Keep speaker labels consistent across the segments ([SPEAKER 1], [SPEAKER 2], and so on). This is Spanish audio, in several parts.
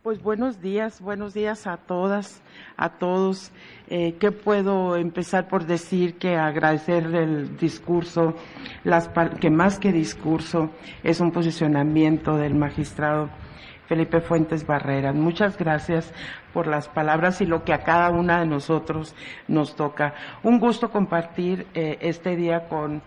[SPEAKER 1] Pues buenos días a todas, a todos. ¿Qué puedo empezar por decir? Que agradecer el discurso, que más que discurso es un posicionamiento del magistrado Felipe Fuentes Barrera. Muchas gracias por las palabras y lo que a cada una de nosotros nos toca. Un gusto compartir este día con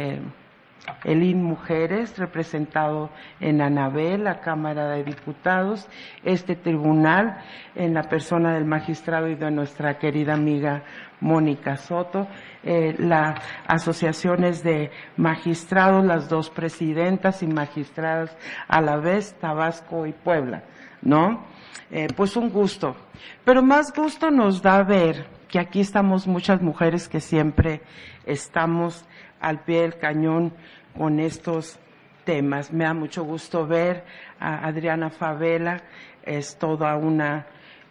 [SPEAKER 1] el INMujeres, representado en Anabel, la Cámara de Diputados, este tribunal, en la persona del magistrado y de nuestra querida amiga Mónica Soto, las asociaciones de magistrados, las dos presidentas y magistradas a la vez, Tabasco y Puebla, ¿no? Pues un gusto. Pero más gusto nos da ver que aquí estamos muchas mujeres que siempre estamos al pie del cañón con estos temas. Me da mucho gusto ver a Adriana Favela, es toda una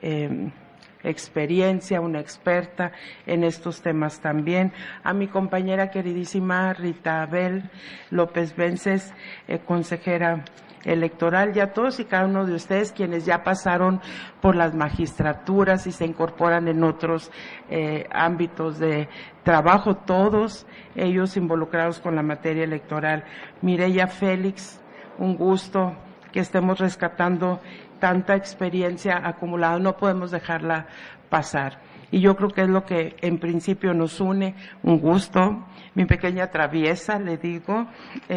[SPEAKER 1] experiencia, una experta en estos temas también. A mi compañera queridísima Rita Abel López Vences, consejera electoral, y a todos y cada uno de ustedes quienes ya pasaron por las magistraturas y se incorporan en otros ámbitos de trabajo, todos ellos involucrados con la materia electoral. Mireya Félix, un gusto que estemos rescatando tanta experiencia acumulada, no podemos dejarla pasar. Y yo creo que es lo que en principio nos une, un gusto. Mi pequeña traviesa, le digo,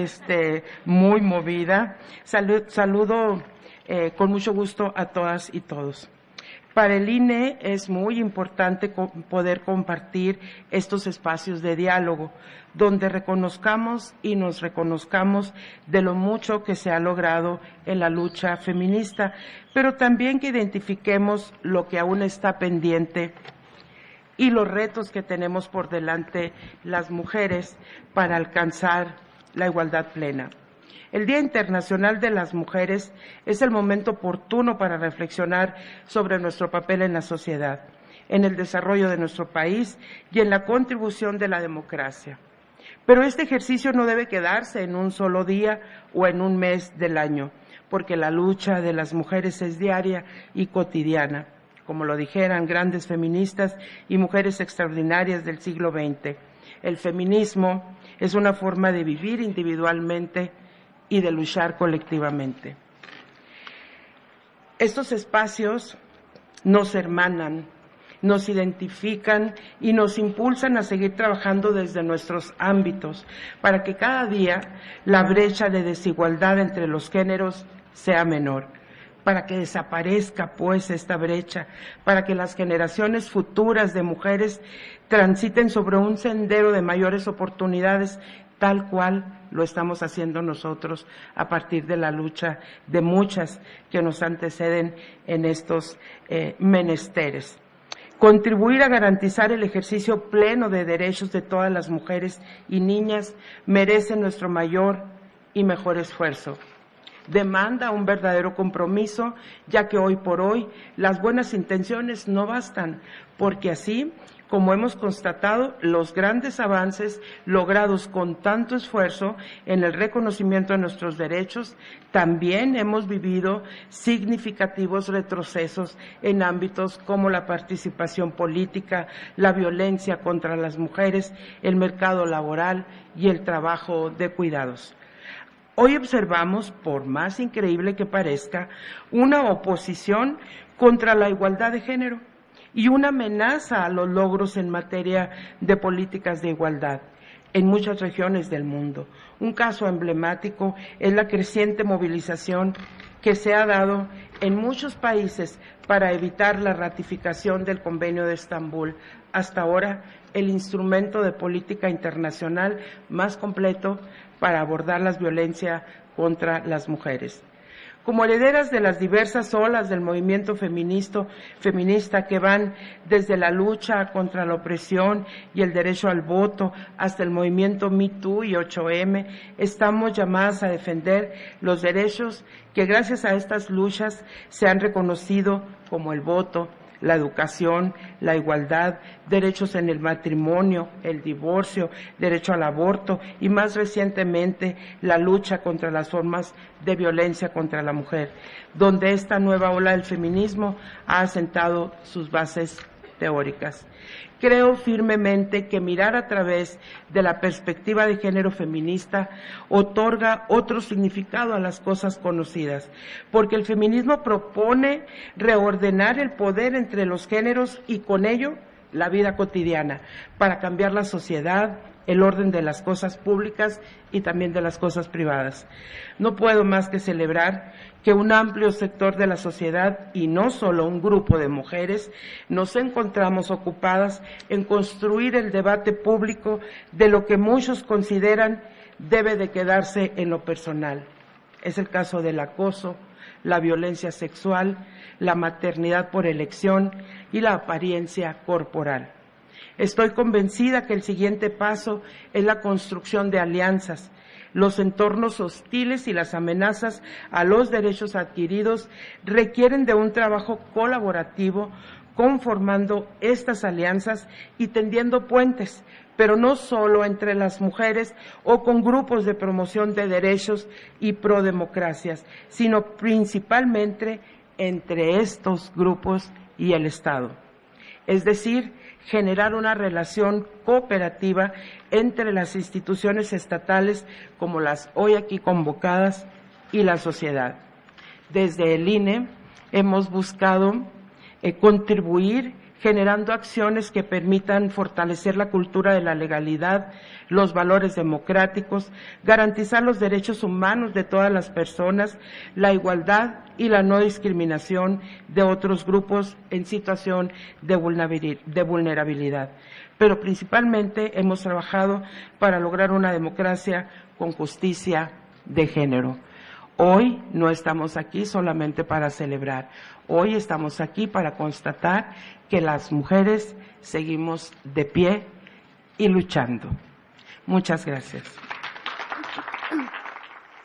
[SPEAKER 1] muy movida. Saludo con mucho gusto a todas y todos. Para el INE es muy importante poder compartir estos espacios de diálogo, donde reconozcamos y nos reconozcamos de lo mucho que se ha logrado en la lucha feminista, pero también que identifiquemos lo que aún está pendiente y los retos que tenemos por delante las mujeres para alcanzar la igualdad plena. El Día Internacional de las Mujeres es el momento oportuno para reflexionar sobre nuestro papel en la sociedad, en el desarrollo de nuestro país y en la contribución de la democracia. Pero este ejercicio no debe quedarse en un solo día o en un mes del año, porque la lucha de las mujeres es diaria y cotidiana, como lo dijeran grandes feministas y mujeres extraordinarias del siglo XX. El feminismo es una forma de vivir individualmente y de luchar colectivamente. Estos espacios nos hermanan, nos identifican y nos impulsan a seguir trabajando desde nuestros ámbitos para que cada día la brecha de desigualdad entre los géneros sea menor, para que desaparezca pues esta brecha, para que las generaciones futuras de mujeres transiten sobre un sendero de mayores oportunidades, tal cual lo estamos haciendo nosotros a partir de la lucha de muchas que nos anteceden en estos menesteres. Contribuir a garantizar el ejercicio pleno de derechos de todas las mujeres y niñas merece nuestro mayor y mejor esfuerzo. Demanda un verdadero compromiso, ya que hoy por hoy las buenas intenciones no bastan, porque así como hemos constatado, los grandes avances logrados con tanto esfuerzo en el reconocimiento de nuestros derechos, también hemos vivido significativos retrocesos en ámbitos como la participación política, la violencia contra las mujeres, el mercado laboral y el trabajo de cuidados. Hoy observamos, por más increíble que parezca, una oposición contra la igualdad de género y una amenaza a los logros en materia de políticas de igualdad en muchas regiones del mundo. Un caso emblemático es la creciente movilización que se ha dado en muchos países para evitar la ratificación del Convenio de Estambul, hasta ahora el instrumento de política internacional más completo para abordar la violencia contra las mujeres. Como herederas de las diversas olas del movimiento feminista que van desde la lucha contra la opresión y el derecho al voto hasta el movimiento Me Too y 8M, estamos llamadas a defender los derechos que gracias a estas luchas se han reconocido, como el voto, la educación, la igualdad, derechos en el matrimonio, el divorcio, derecho al aborto y más recientemente la lucha contra las formas de violencia contra la mujer, donde esta nueva ola del feminismo ha asentado sus bases teóricas. Creo firmemente que mirar a través de la perspectiva de género feminista otorga otro significado a las cosas conocidas, porque el feminismo propone reordenar el poder entre los géneros y con ello la vida cotidiana, para cambiar la sociedad, el orden de las cosas públicas y también de las cosas privadas. No puedo más que celebrar que un amplio sector de la sociedad, y no solo un grupo de mujeres, nos encontramos ocupadas en construir el debate público de lo que muchos consideran debe de quedarse en lo personal. Es el caso del acoso, la violencia sexual, la maternidad por elección y la apariencia corporal. Estoy convencida que el siguiente paso es la construcción de alianzas. Los entornos hostiles y las amenazas a los derechos adquiridos requieren de un trabajo colaborativo, conformando estas alianzas y tendiendo puentes, pero no solo entre las mujeres o con grupos de promoción de derechos y prodemocracias, sino principalmente entre estos grupos y el Estado. Es decir, generar una relación cooperativa entre las instituciones estatales como las hoy aquí convocadas y la sociedad. Desde el INE hemos buscado contribuir generando acciones que permitan fortalecer la cultura de la legalidad, los valores democráticos, garantizar los derechos humanos de todas las personas, la igualdad y la no discriminación de otros grupos en situación de vulnerabilidad. Pero principalmente hemos trabajado para lograr una democracia con justicia de género. Hoy no estamos aquí solamente para celebrar, hoy estamos aquí para constatar que las mujeres seguimos de pie y luchando. Muchas gracias.